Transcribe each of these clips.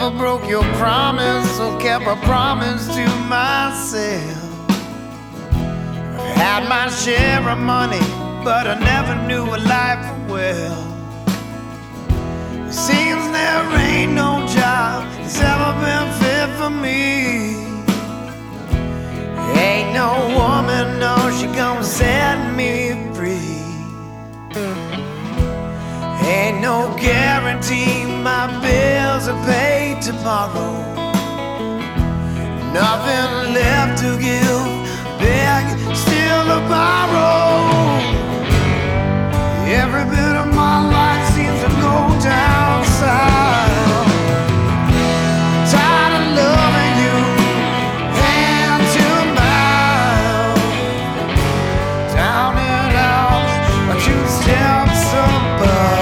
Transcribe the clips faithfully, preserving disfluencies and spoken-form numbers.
never broke your promise or kept a promise to myself. I've had my share of money, but I never knew a life well. It seems there ain't no job that's ever been fit for me. Ain't no woman, no, she gon' set me free. Ain't no guarantee my bills are paid tomorrow. Nothing left to give, beg, still to borrow. Every bit of my life seems to go down south. Tired of loving you hand to mouth, down and out, two steps above.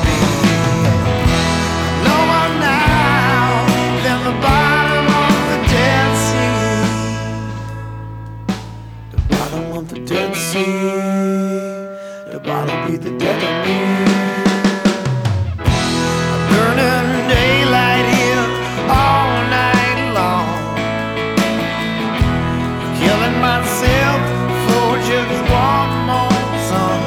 Of the Dead Sea, the bottle be the death of me. Burning daylight here all night long, killing myself for just one more song.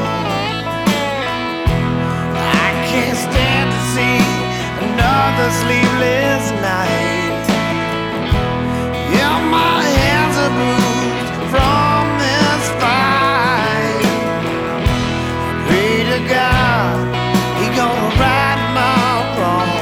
I can't stand to see another sleepless night. Yeah, my hands are bruised from God, He gonna right my wrong,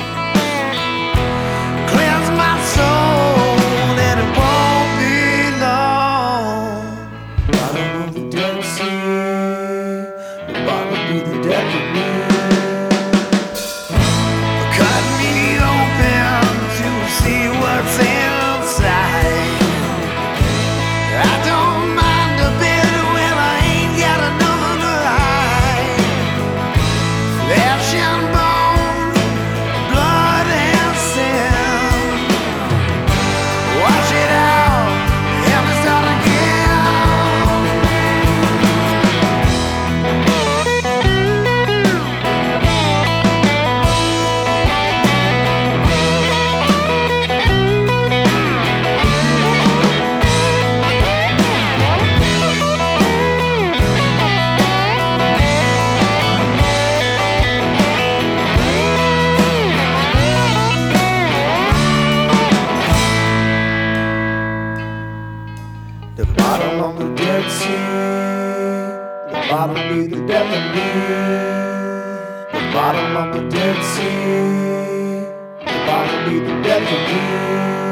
cleanse my soul, and it won't be long. Bottom of the Dead Sea, the bottom be the death of me. Cut me open to see what's inside. I don't mind a bit when I ain't got another to hide. Flesh and bone, blood and sin. Wash it out, and we start the bottom of the Dead Sea, the bottom be the death of me. The bottom of the Dead Sea, the bottom be the death of me.